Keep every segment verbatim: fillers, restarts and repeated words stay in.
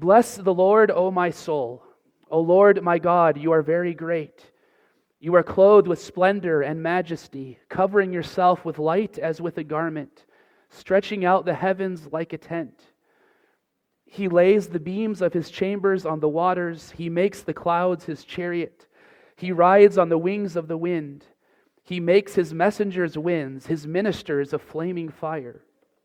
Bless the Lord, O my soul. O Lord my God, you are very great. You are clothed with splendor and majesty, covering yourself with light as with a garment, stretching out the heavens like a tent. He lays the beams of his chambers on the waters. He makes the clouds his chariot. He rides on the wings of the wind. He makes his messengers winds, his ministers a flaming fire.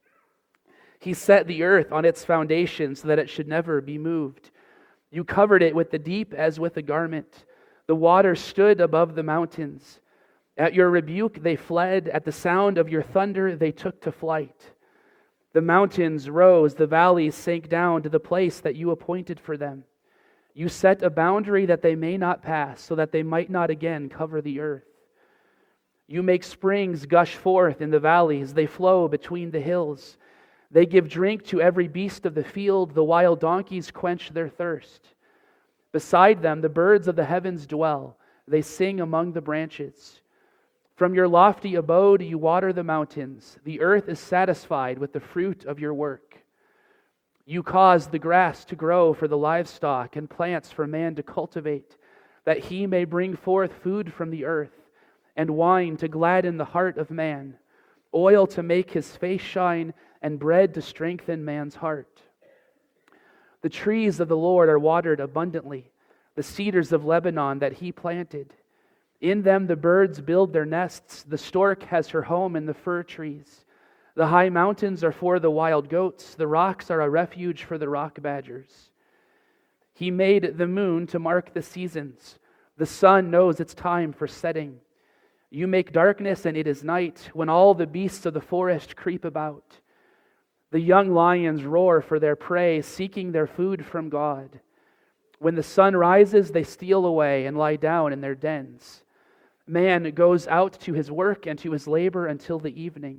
He set the earth on its foundation so that it should never be moved. You covered it with the deep as with a garment. The waters stood above the mountains. At your rebuke they fled. At the sound of your thunder they took to flight. The mountains rose, the valleys sank down to the place that you appointed for them. You set a boundary that they may not pass, so that they might not again cover the earth. You make springs gush forth in the valleys. They flow between the hills. They give drink to every beast of the field. The wild donkeys quench their thirst. Beside them, the birds of the heavens dwell. They sing among the branches. From your lofty abode, you water the mountains. The earth is satisfied with the fruit of your work. You cause the grass to grow for the livestock and plants for man to cultivate, that he may bring forth food from the earth, and wine to gladden the heart of man, oil to make his face shine, and bread to strengthen man's heart. The trees of the Lord are watered abundantly, the cedars of Lebanon that he planted. In them the birds build their nests. The stork has her home in the fir trees. The high mountains are for the wild goats. The rocks are a refuge for the rock badgers. He made the moon to mark the seasons. The sun knows its time for setting. You make darkness and it is night, when all the beasts of the forest creep about. The young lions roar for their prey, seeking their food from God. When the sun rises, they steal away and lie down in their dens. Man goes out to his work and to his labor until the evening.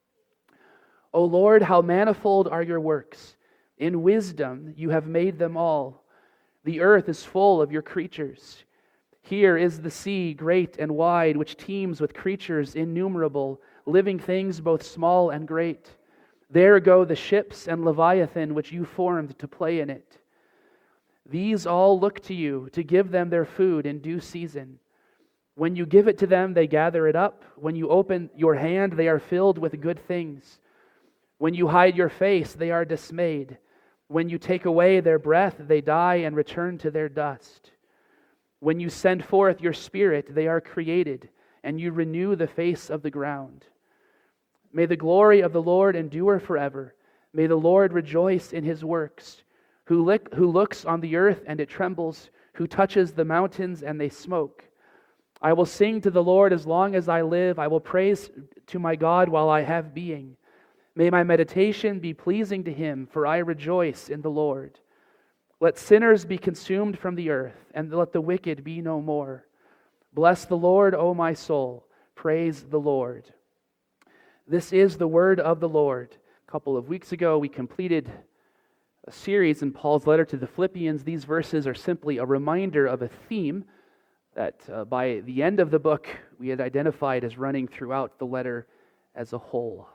O Lord, how manifold are your works! In wisdom you have made them all. The earth is full of your creatures. Here is the sea, great and wide, which teems with creatures innumerable, living things both small and great. There go the ships and Leviathan, which you formed to play in it. These all look to you to give them their food in due season. When you give it to them, they gather it up. When you open your hand, they are filled with good things. When you hide your face, they are dismayed. When you take away their breath, they die and return to their dust. When you send forth your Spirit, they are created, and you renew the face of the ground. May the glory of the Lord endure forever. May the Lord rejoice in his works, who, lick, who looks on the earth and it trembles, who touches the mountains and they smoke. I will sing to the Lord as long as I live. I will praise to my God while I have being. May my meditation be pleasing to him, for I rejoice in the Lord. Let sinners be consumed from the earth, and let the wicked be no more. Bless the Lord, O my soul. Praise the Lord. This is the word of the Lord. A couple of weeks ago, we completed a series in Paul's letter to the Philippians. These verses are simply a reminder of a theme that uh, by the end of the book, we had identified as running throughout the letter as a whole.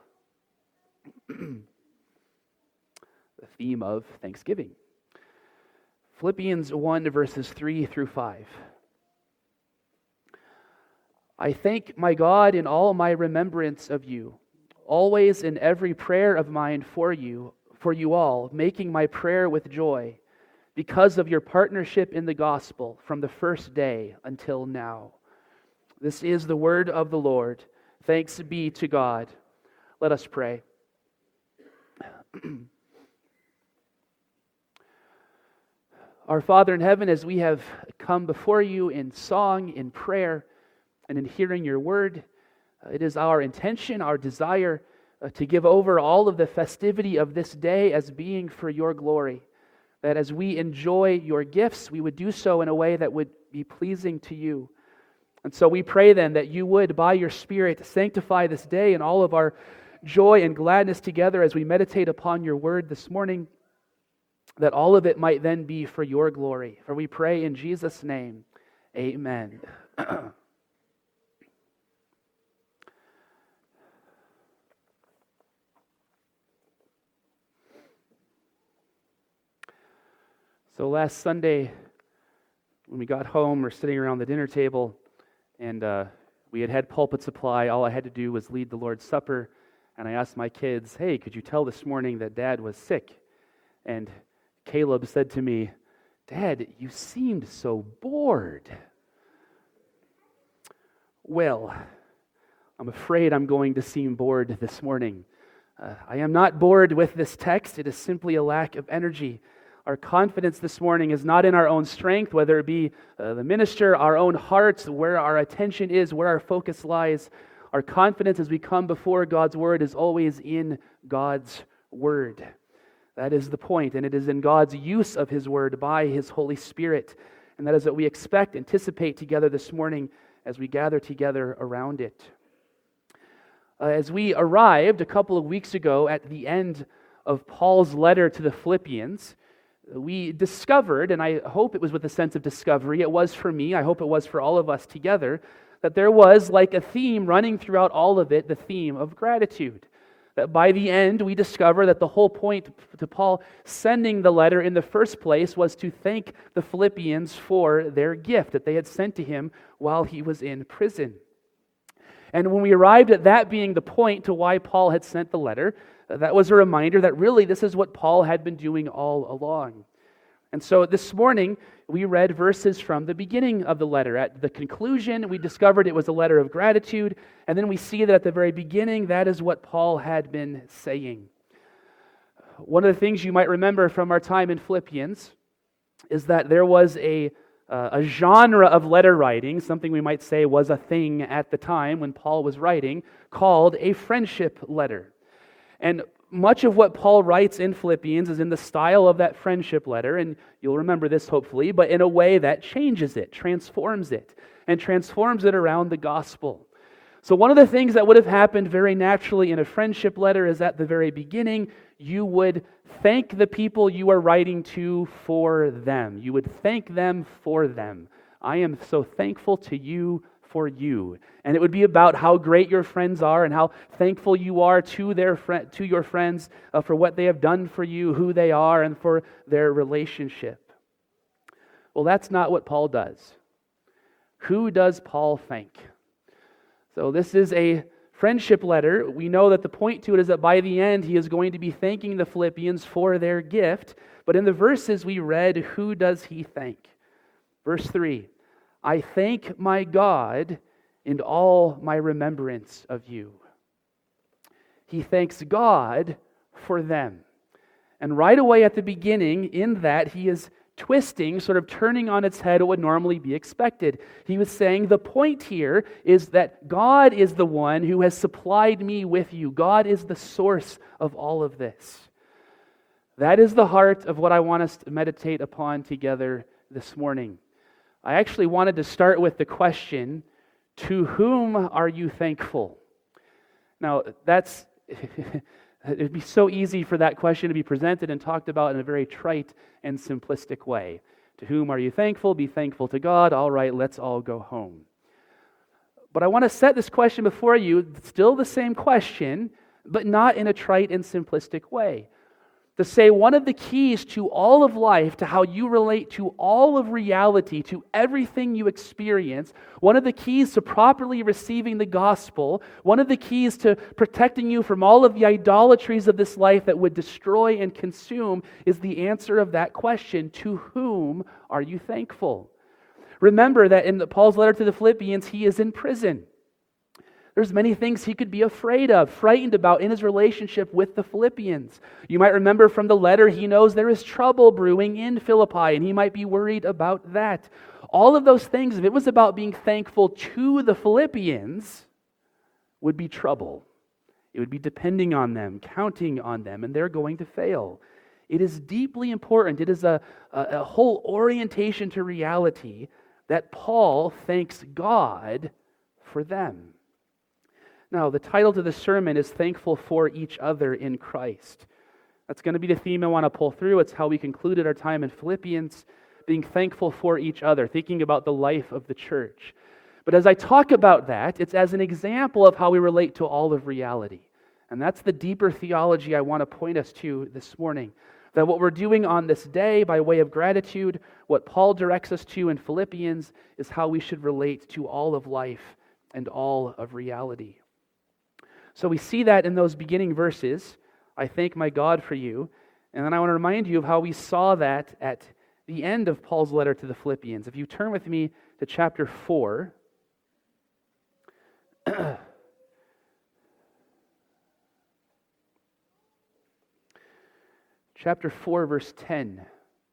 The theme of Thanksgiving. Philippians one, verses three through five. I thank my God in all my remembrance of you, always in every prayer of mine for you, for you all, making my prayer with joy, because of your partnership in the gospel from the first day until now. This is the word of the Lord. Thanks be to God. Let us pray. Our Father in heaven, as we have come before you in song, in prayer, and in hearing your word, it is our intention, our desire uh, to give over all of the festivity of this day as being for your glory. That as we enjoy your gifts, we would do so in a way that would be pleasing to you. And so we pray then that you would, by your Spirit, sanctify this day and all of our joy and gladness together as we meditate upon your word this morning, that all of it might then be for your glory. For we pray in Jesus' name, amen. So last Sunday, when we got home, we're sitting around the dinner table, and uh, we had had pulpit supply. All I had to do was lead the Lord's Supper, and I asked my kids, hey, could you tell this morning that Dad was sick? And Caleb said to me, Dad, you seemed so bored. Well, I'm afraid I'm going to seem bored this morning. Uh, I am not bored with this text. It is simply a lack of energy. Our confidence this morning is not in our own strength, whether it be uh, the minister, our own hearts, where our attention is, where our focus lies. Our confidence as we come before God's Word is always in God's Word. That is the point, and it is in God's use of His Word by His Holy Spirit. And that is what we expect, anticipate together this morning as we gather together around it. Uh, as we arrived a couple of weeks ago at the end of Paul's letter to the Philippians, we discovered, and I hope it was with a sense of discovery, it was for me, I hope it was for all of us together, that there was like a theme running throughout all of it, the theme of gratitude. That by the end, we discover that the whole point to Paul sending the letter in the first place was to thank the Philippians for their gift that they had sent to him while he was in prison. And when we arrived at that being the point to why Paul had sent the letter, that was a reminder that really this is what Paul had been doing all along. And so this morning, we read verses from the beginning of the letter. At the conclusion, we discovered it was a letter of gratitude, and then we see that at the very beginning, that is what Paul had been saying. One of the things you might remember from our time in Philippians is that there was a, uh, a genre of letter writing, something we might say was a thing at the time when Paul was writing, called a friendship letter. And much of what Paul writes in Philippians is in the style of that friendship letter, and you'll remember this hopefully, but in a way that changes it, transforms it, and transforms it around the gospel. So one of the things that would have happened very naturally in a friendship letter is at the very beginning, you would thank the people you are writing to for them. You would thank them for them. I am so thankful to you for you. And it would be about how great your friends are and how thankful you are to their friend, to your friends uh, for what they have done for you, who they are, and for their relationship. Well, that's not what Paul does. Who does Paul thank? So this is a friendship letter. We know that the point to it is that by the end he is going to be thanking the Philippians for their gift. But in the verses we read, who does he thank? Verse three. I thank my God in all my remembrance of you. He thanks God for them. And right away at the beginning, in that, he is twisting, sort of turning on its head what would normally be expected. He was saying the point here is that God is the one who has supplied me with you. God is the source of all of this. That is the heart of what I want us to meditate upon together this morning. I actually wanted to start with the question, to whom are you thankful? Now, that's, it'd be so easy for that question to be presented and talked about in a very trite and simplistic way. To whom are you thankful? Be thankful to God. All right, let's all go home. But I want to set this question before you, still the same question, but not in a trite and simplistic way. To say one of the keys to all of life, to how you relate to all of reality, to everything you experience, one of the keys to properly receiving the gospel, one of the keys to protecting you from all of the idolatries of this life that would destroy and consume is the answer of that question, to whom are you thankful? Remember that in Paul's letter to the Philippians, he is in prison. There's many things he could be afraid of, frightened about in his relationship with the Philippians. You might remember from the letter, he knows there is trouble brewing in Philippi, and he might be worried about that. All of those things, if it was about being thankful to the Philippians, would be trouble. It would be depending on them, counting on them, and they're going to fail. It is deeply important. It is a, a, a whole orientation to reality that Paul thanks God for them. Now, the title to the sermon is Thankful for Each Other in Christ. That's going to be the theme I want to pull through. It's how we concluded our time in Philippians, being thankful for each other, thinking about the life of the church. But as I talk about that, it's as an example of how we relate to all of reality. And that's the deeper theology I want to point us to this morning. That what we're doing on this day by way of gratitude, what Paul directs us to in Philippians, is how we should relate to all of life and all of reality. So we see that in those beginning verses. I thank my God for you. And then I want to remind you of how we saw that at the end of Paul's letter to the Philippians. If you turn with me to chapter four. Chapter four, verse ten.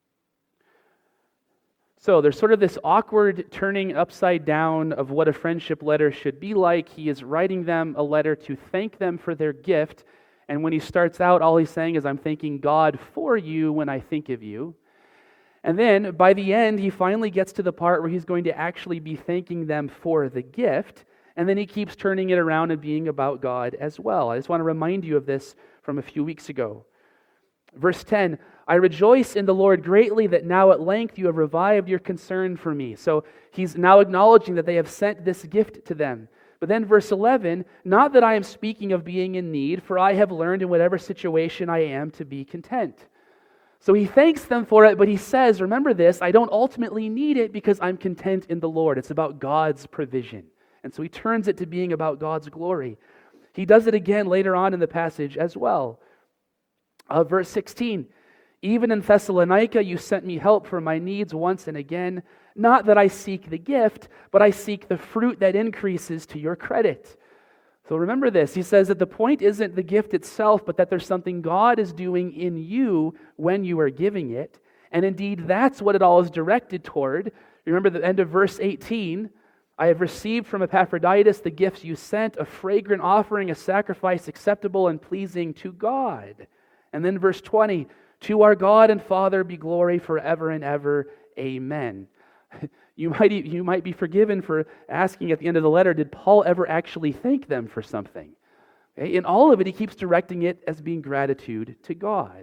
So there's sort of this awkward turning upside down of what a friendship letter should be like. He is writing them a letter to thank them for their gift. And when he starts out, all he's saying is, I'm thanking God for you when I think of you. And then by the end, he finally gets to the part where he's going to actually be thanking them for the gift. And then he keeps turning it around and being about God as well. I just want to remind you of this from a few weeks ago. Verse ten, I rejoice in the Lord greatly that now at length you have revived your concern for me. So he's now acknowledging that they have sent this gift to them. But then verse eleven, not that I am speaking of being in need, for I have learned in whatever situation I am to be content. So he thanks them for it, but he says, remember this, I don't ultimately need it because I'm content in the Lord. It's about God's provision. And so he turns it to being about God's glory. He does it again later on in the passage as well. Uh, verse sixteen, even in Thessalonica you sent me help for my needs once and again. Not that I seek the gift, but I seek the fruit that increases to your credit. So remember this, he says that the point isn't the gift itself, but that there's something God is doing in you when you are giving it. And indeed, that's what it all is directed toward. Remember the end of verse eighteen, I have received from Epaphroditus the gifts you sent, a fragrant offering, a sacrifice acceptable and pleasing to God. And then verse twenty, to our God and Father be glory forever and ever. Amen. You might, you might be forgiven for asking at the end of the letter, did Paul ever actually thank them for something? Okay? In all of it, he keeps directing it as being gratitude to God.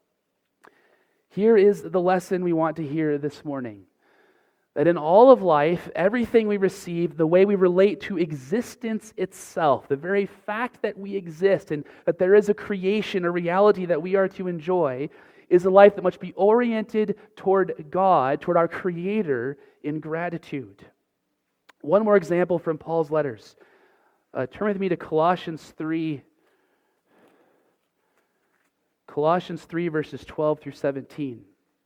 Here is the lesson we want to hear this morning. That in all of life, everything we receive, the way we relate to existence itself, the very fact that we exist and that there is a creation, a reality that we are to enjoy, is a life that must be oriented toward God, toward our Creator, in gratitude. One more example from Paul's letters. Uh, turn with me to Colossians three. Colossians three, verses twelve through seventeen.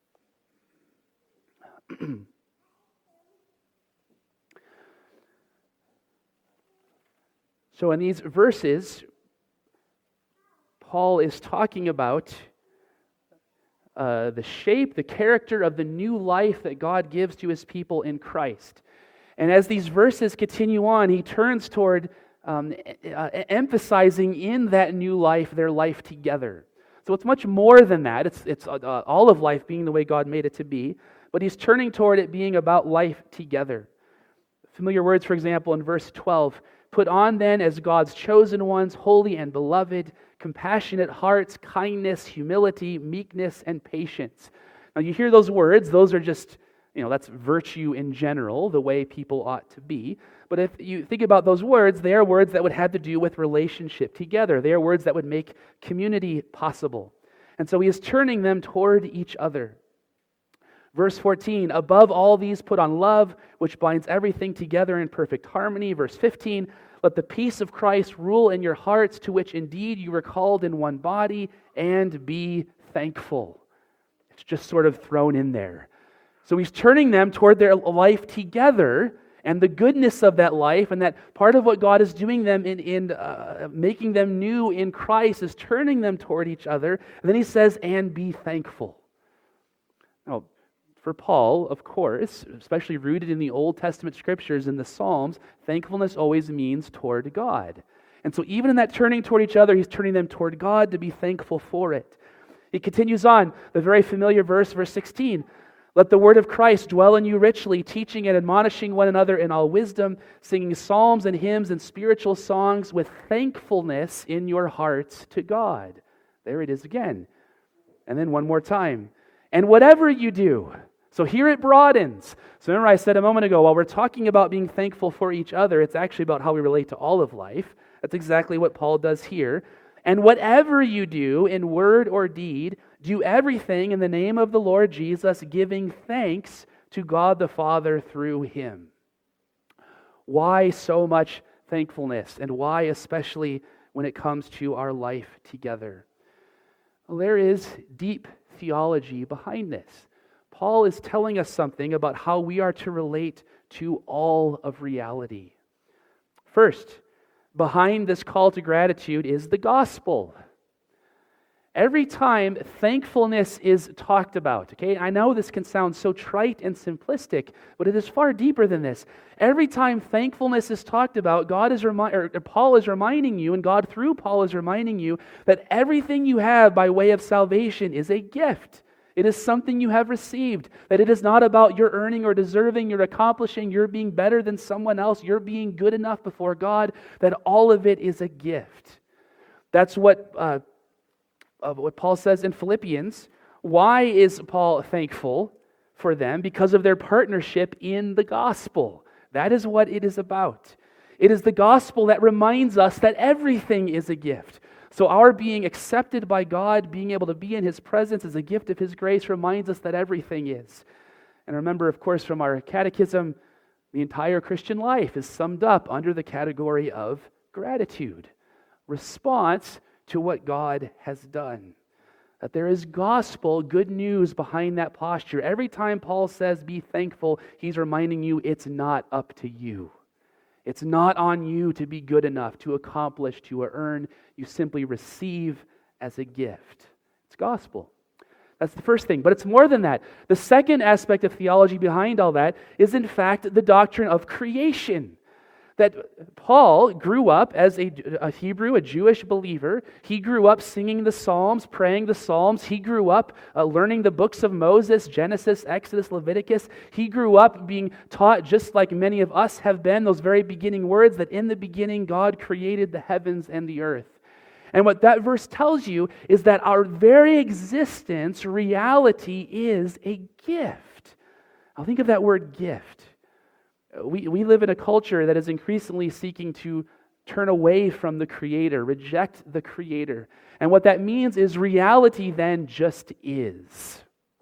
So in these verses, Paul is talking about uh, the shape, the character of the new life that God gives to His people in Christ. And as these verses continue on, he turns toward um, uh, emphasizing in that new life their life together. So it's much more than that. It's, it's uh, all of life being the way God made it to be, but he's turning toward it being about life together. Familiar words, for example, in verse twelve, put on then as God's chosen ones, holy and beloved, compassionate hearts, kindness, humility, meekness, and patience. Now you hear those words, those are just, you know, that's virtue in general, the way people ought to be. But if you think about those words, they are words that would have to do with relationship together. They are words that would make community possible. And so he is turning them toward each other. Verse fourteen, above all these put on love, which binds everything together in perfect harmony. Verse fifteen, let the peace of Christ rule in your hearts, to which indeed you were called in one body, and be thankful. It's just sort of thrown in there. So he's turning them toward their life together and the goodness of that life, and that part of what God is doing them in, in uh, making them new in Christ is turning them toward each other. And then he says, and be thankful. Now, for Paul, of course, especially rooted in the Old Testament scriptures and the Psalms, thankfulness always means toward God. And so even in that turning toward each other, he's turning them toward God to be thankful for it. He continues on, the very familiar verse, verse sixteen, let the word of Christ dwell in you richly, teaching and admonishing one another in all wisdom, singing psalms and hymns and spiritual songs with thankfulness in your hearts to God. There it is again. And then one more time. And whatever you do, so here it broadens. So remember I said a moment ago, while we're talking about being thankful for each other, it's actually about how we relate to all of life. That's exactly what Paul does here. And whatever you do in word or deed, Do everything in the name of the Lord Jesus, giving thanks to God the Father through him. Why so much thankfulness, and why especially when it comes to our life together? Well, there is deep theology behind this. Paul is telling us something about how we are to relate to all of reality. First, behind this call to gratitude is the gospel. Every time thankfulness is talked about, okay, I know this can sound so trite and simplistic, but it is far deeper than this. Every time thankfulness is talked about, God is remi- or Paul is reminding you, and God through Paul is reminding you that everything you have by way of salvation is a gift. It is something you have received, that it is not about your earning or deserving, your accomplishing, your being better than someone else, you're being good enough before God, that all of it is a gift. That's what uh, of what Paul says in Philippians. Why is Paul thankful for them? Because of their partnership in the gospel. That is what it is about. It is the gospel that reminds us that everything is a gift. So our being accepted by God, being able to be in his presence as a gift of his grace, reminds us that everything is. And remember, of course, from our catechism, the entire Christian life is summed up under the category of gratitude. Response to what God has done. That there is gospel, good news behind that posture. Every time Paul says be thankful, he's reminding you it's not up to you. It's not on you to be good enough, to accomplish, to earn. You simply receive as a gift. It's gospel. That's the first thing. But it's more than that. The second aspect of theology behind all that is in fact the doctrine of creation. That Paul grew up as a, a Hebrew, a Jewish believer. He grew up singing the Psalms, praying the Psalms. He grew up uh, learning the books of Moses, Genesis, Exodus, Leviticus. He grew up being taught, just like many of us have been, those very beginning words, that in the beginning God created the heavens and the earth. And what that verse tells you is that our very existence, reality, is a gift. I'll think of that word gift. We, we live in a culture that is increasingly seeking to turn away from the Creator, reject the Creator. And what that means is reality then just is.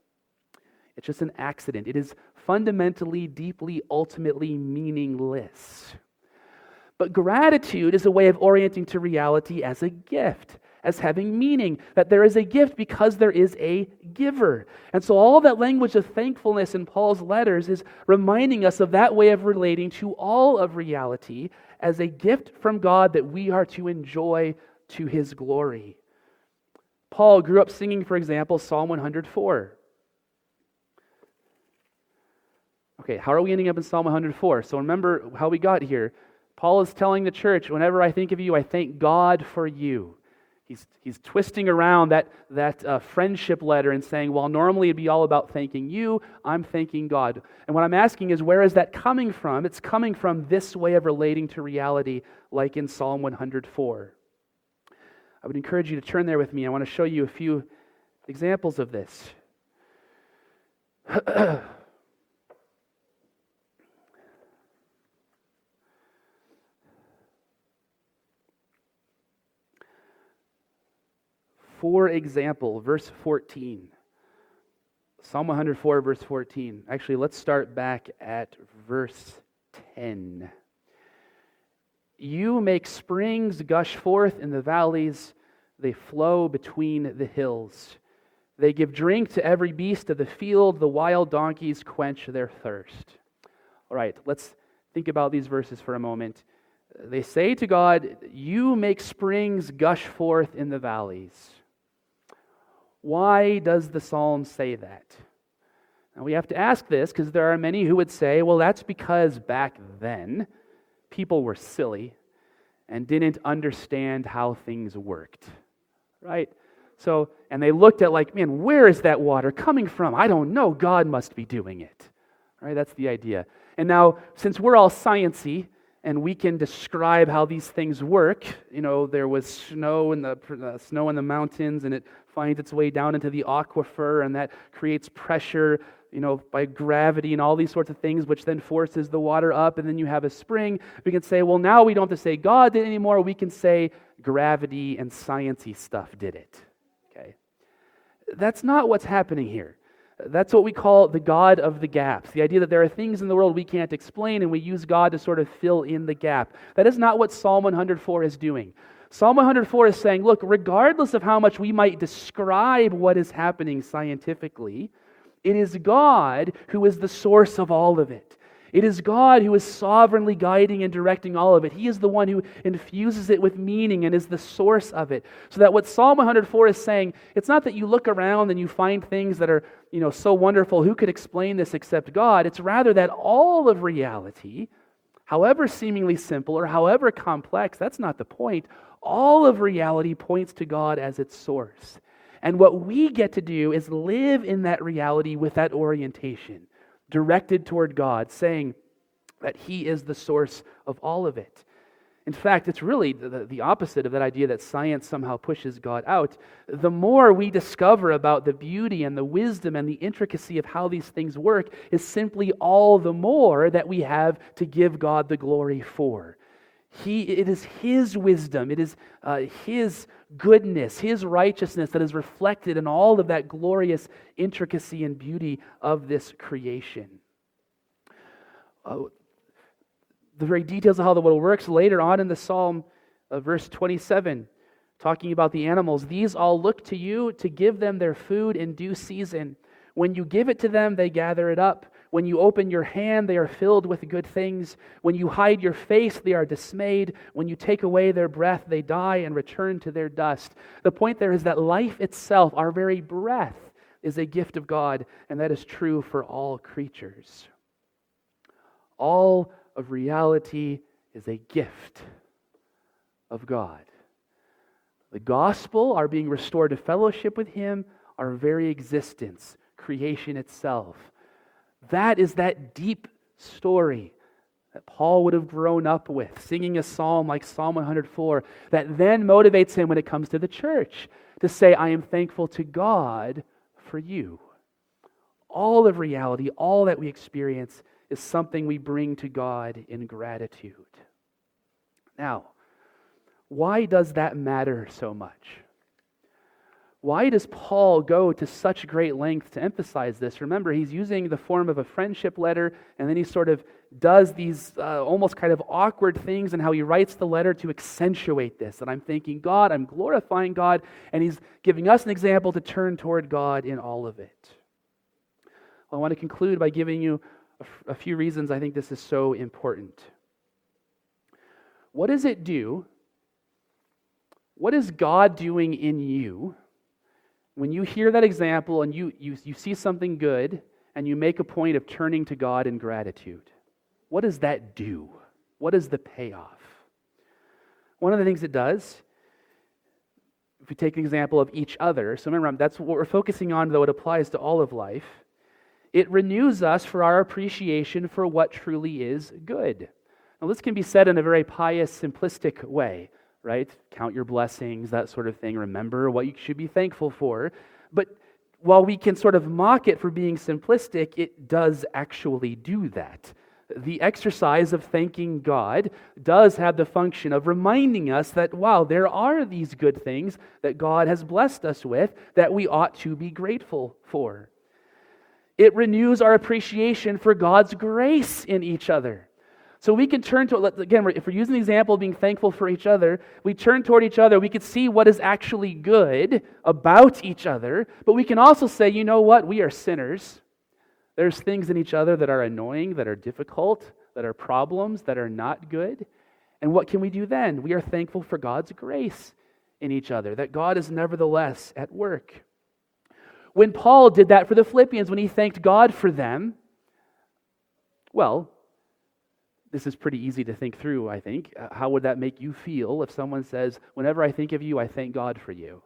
It's just an accident. It is fundamentally, deeply, ultimately meaningless. But gratitude is a way of orienting to reality as a gift, as having meaning, that there is a gift because there is a giver. And so all that language of thankfulness in Paul's letters is reminding us of that way of relating to all of reality as a gift from God that we are to enjoy to his glory. Paul grew up singing, for example, Psalm one hundred four. Okay, how are we ending up in Psalm one hundred four? So remember how we got here. Paul is telling the church, whenever I think of you, I thank God for you. He's, he's twisting around that, that uh, friendship letter and saying, well, normally it'd be all about thanking you, I'm thanking God. And what I'm asking is, where is that coming from? It's coming from this way of relating to reality, like in Psalm one hundred four. I would encourage you to turn there with me. I want to show you a few examples of this. For example, verse fourteen. Psalm one hundred four, verse fourteen. Actually, let's start back at verse ten. You make springs gush forth in the valleys. They flow between the hills. They give drink to every beast of the field. The wild donkeys quench their thirst. All right, let's think about these verses for a moment. They say to God, you make springs gush forth in the valleys. Why does the psalm say that? Now we have to ask this because there are many who would say, well, that's because back then people were silly and didn't understand how things worked, right? So, and they looked at like, man, where is that water coming from? I don't know. God must be doing it, right? That's the idea. And now, since we're all sciencey and we can describe how these things work, you know, there was snow in the uh, snow in the mountains, and it finds its way down into the aquifer, and that creates pressure, you know, by gravity and all these sorts of things, which then forces the water up, and then you have a spring. We can say, well, now we don't have to say God did it anymore. We can say gravity and sciencey stuff did it. Okay. That's not what's happening here. That's what we call the God of the gaps. The idea that there are things in the world we can't explain and we use God to sort of fill in the gap. That is not what Psalm one hundred four is doing. Psalm one hundred four is saying, look, regardless of how much we might describe what is happening scientifically, it is God who is the source of all of it. It is God who is sovereignly guiding and directing all of it. He is the one who infuses it with meaning and is the source of it. So that what Psalm one hundred four is saying, it's not that you look around and you find things that are, you know, so wonderful, who could explain this except God? It's rather that all of reality, however seemingly simple or however complex, that's not the point. All of reality points to God as its source. And what we get to do is live in that reality with that orientation, directed toward God, saying that He is the source of all of it. In fact, it's really the, the opposite of that idea that science somehow pushes God out. The more we discover about the beauty and the wisdom and the intricacy of how these things work is simply all the more that we have to give God the glory for. He, it is His wisdom, it is uh, His goodness, His righteousness that is reflected in all of that glorious intricacy and beauty of this creation. Uh, the very details of how the world works later on in the Psalm, uh, verse twenty-seven, talking about the animals. These all look to you to give them their food in due season. When you give it to them, they gather it up. When you open your hand, they are filled with good things. When you hide your face, they are dismayed. When you take away their breath, they die and return to their dust. The point there is that life itself, our very breath, is a gift of God, and that is true for all creatures. All of reality is a gift of God. The gospel, our being restored to fellowship with Him, our very existence, creation itself. That is that deep story that Paul would have grown up with, singing a psalm like Psalm one hundred four, that then motivates him when it comes to the church to say, I am thankful to God for you. All of reality, all that we experience is something we bring to God in gratitude. Now, why does that matter so much? Why does Paul go to such great length to emphasize this? Remember, he's using the form of a friendship letter, and then he sort of does these uh, almost kind of awkward things, and how he writes the letter to accentuate this. And I'm thanking God, I'm glorifying God, and he's giving us an example to turn toward God in all of it. Well, I want to conclude by giving you a, f- a few reasons I think this is so important. What does it do? What is God doing in you when you hear that example and you, you, you see something good and you make a point of turning to God in gratitude? What does that do? What is the payoff? One of the things it does, if we take an example of each other, so remember, that's what we're focusing on, though it applies to all of life. It renews us for our appreciation for what truly is good. Now, this can be said in a very pious, simplistic way, right? Count your blessings, that sort of thing. Remember what you should be thankful for. But while we can sort of mock it for being simplistic, it does actually do that. The exercise of thanking God does have the function of reminding us that, wow, there are these good things that God has blessed us with that we ought to be grateful for. It renews our appreciation for God's grace in each other. So we can turn to, again, if we're using the example of being thankful for each other, we turn toward each other, we can see what is actually good about each other, but we can also say, you know what, we are sinners. There's things in each other that are annoying, that are difficult, that are problems, that are not good. And what can we do then? We are thankful for God's grace in each other, that God is nevertheless at work. When Paul did that for the Philippians, when he thanked God for them, well, this is pretty easy to think through, I think. How would that make you feel if someone says, whenever I think of you, I thank God for you?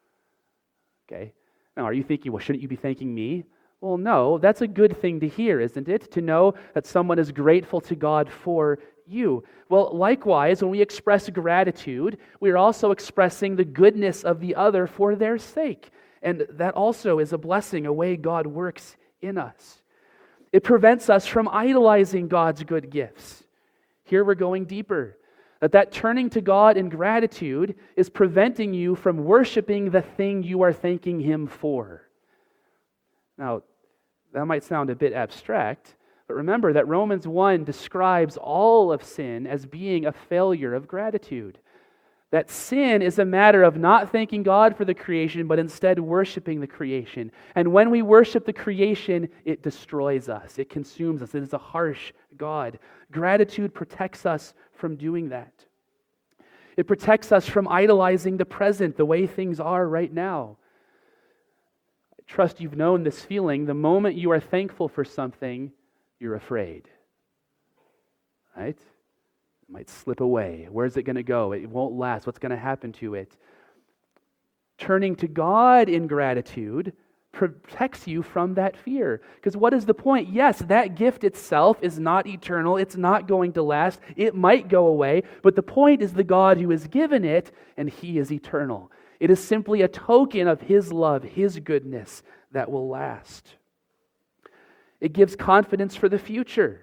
Okay. Now, are you thinking, well, shouldn't you be thanking me? Well, no, that's a good thing to hear, isn't it? To know that someone is grateful to God for you. Well, likewise, when we express gratitude, we are also expressing the goodness of the other for their sake. And that also is a blessing, a way God works in us. It prevents us from idolizing God's good gifts. Here we're going deeper. That that turning to God in gratitude is preventing you from worshiping the thing you are thanking Him for. Now, that might sound a bit abstract, but remember that Romans one describes all of sin as being a failure of gratitude. That sin is a matter of not thanking God for the creation, but instead worshiping the creation. And when we worship the creation, it destroys us. It consumes us. It is a harsh God. Gratitude protects us from doing that. It protects us from idolizing the present, the way things are right now. I trust you've known this feeling. The moment you are thankful for something, you're afraid. Right? It might slip away. Where's it going to go? It won't last. What's going to happen to it? Turning to God in gratitude protects you from that fear. Because what is the point? Yes, that gift itself is not eternal. It's not going to last. It might go away. But the point is the God who has given it, and He is eternal. It is simply a token of His love, His goodness that will last. It gives confidence for the future.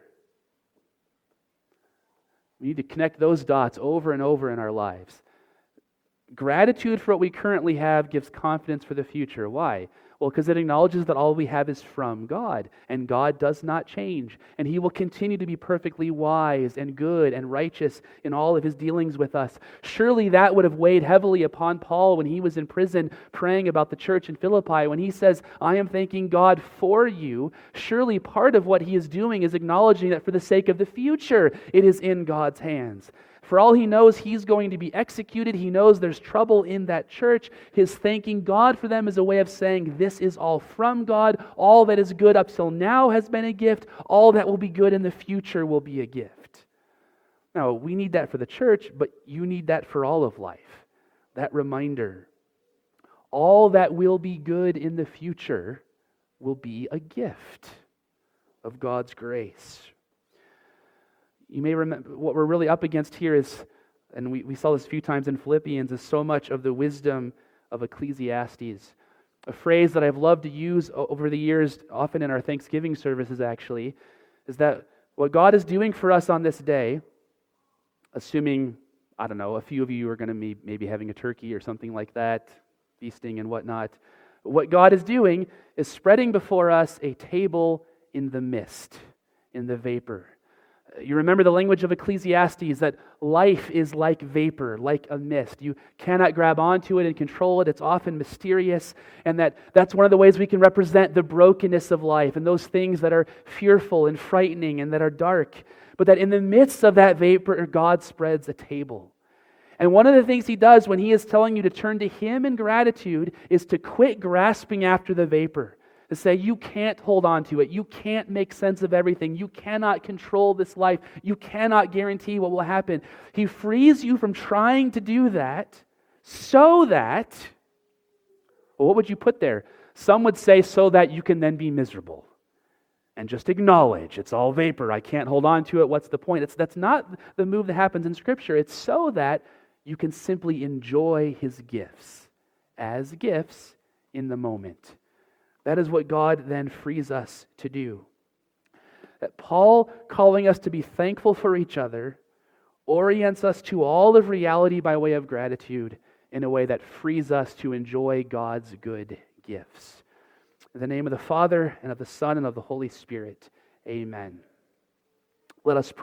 We need to connect those dots over and over in our lives. Gratitude for what we currently have gives confidence for the future. Why? Well, because it acknowledges that all we have is from God, and God does not change, and He will continue to be perfectly wise and good and righteous in all of His dealings with us. Surely that would have weighed heavily upon Paul when he was in prison praying about the church in Philippi. When he says, I am thanking God for you, surely part of what he is doing is acknowledging that for the sake of the future, it is in God's hands. For all he knows, he's going to be executed. He knows there's trouble in that church. His thanking God for them is a way of saying, this is all from God. All that is good up till now has been a gift. All that will be good in the future will be a gift. Now, we need that for the church, but you need that for all of life. That reminder. All that will be good in the future will be a gift of God's grace. You may remember what we're really up against here is, and we, we saw this a few times in Philippians, is so much of the wisdom of Ecclesiastes. A phrase that I've loved to use over the years, often in our Thanksgiving services actually, is that what God is doing for us on this day, assuming, I don't know, a few of you are going to be maybe having a turkey or something like that, feasting and whatnot, what God is doing is spreading before us a table in the mist, in the vapor. You remember the language of Ecclesiastes, that life is like vapor, like a mist. You cannot grab onto it and control it. It's often mysterious, and that that's one of the ways we can represent the brokenness of life and those things that are fearful and frightening and that are dark. But that in the midst of that vapor, God spreads a table. And one of the things He does when He is telling you to turn to Him in gratitude is to quit grasping after the vapor. To say you can't hold on to it. You can't make sense of everything. You cannot control this life. You cannot guarantee what will happen. He frees you from trying to do that so that, well, what would you put there? Some would say so that you can then be miserable and just acknowledge it's all vapor. I can't hold on to it. What's the point? It's, that's not the move that happens in Scripture. It's so that you can simply enjoy His gifts as gifts in the moment. That is what God then frees us to do. That Paul, calling us to be thankful for each other, orients us to all of reality by way of gratitude in a way that frees us to enjoy God's good gifts. In the name of the Father, and of the Son, and of the Holy Spirit, amen. Let us pray.